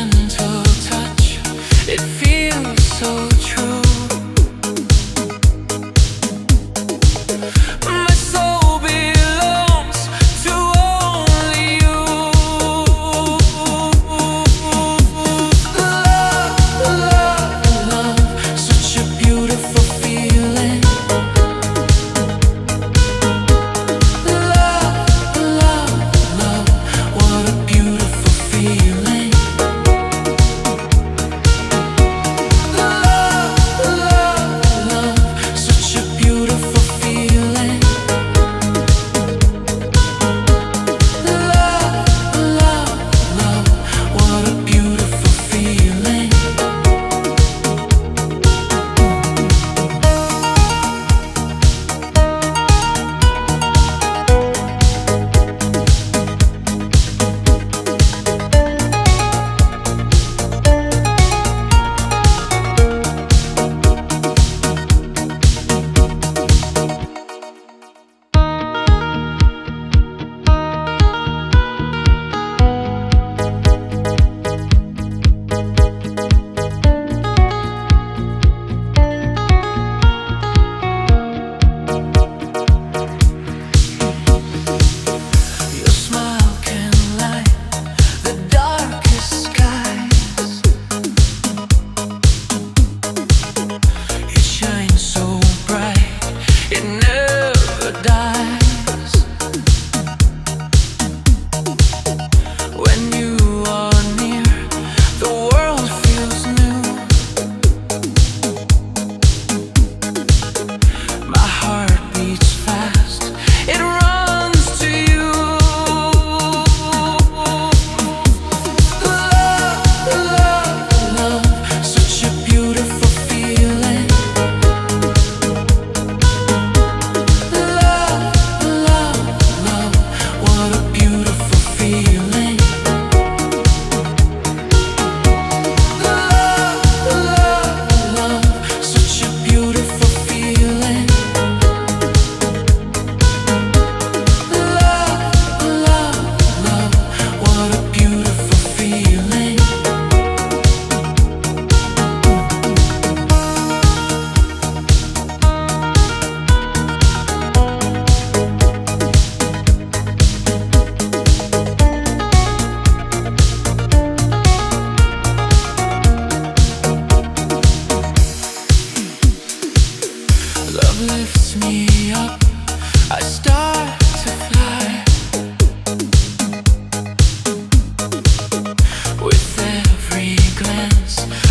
gentle touch, it feels so true. My soul belongs to only you. Love, love, love, such a beautiful feeling. Love, love, love, what a beautiful feeling. Love, love, love, such a beautiful feeling. Love, love, love, what a beautiful feeling. Your smile can light the darkest skies. It shines so bright, it never dies. When you are near, the world feels new. My heart beats fast, it runs to you. Love, love, love, such a beautiful feeling. Love, love, love, what a beautiful feeling. Love, love, love, such a beautiful feeling. Love, love, love, what a beautiful feeling. Love lifts me up, I start to fly. With every glance,